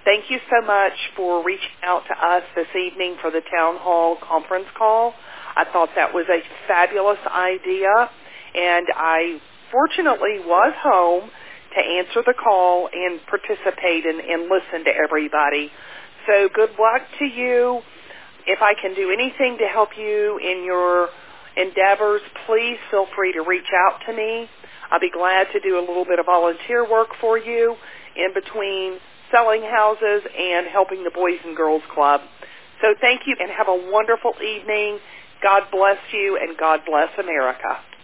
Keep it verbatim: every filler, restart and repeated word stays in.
thank you so much for reaching out to us this evening for the Town Hall conference call. I thought that was a fabulous idea, and I fortunately was home to answer the call and participate and, and listen to everybody. So good luck to you. If I can do anything to help you in your endeavors, please feel free to reach out to me. I'll be glad to do a little bit of volunteer work for you in between selling houses and helping the Boys and Girls Club. So thank you and have a wonderful evening. God bless you and God bless America.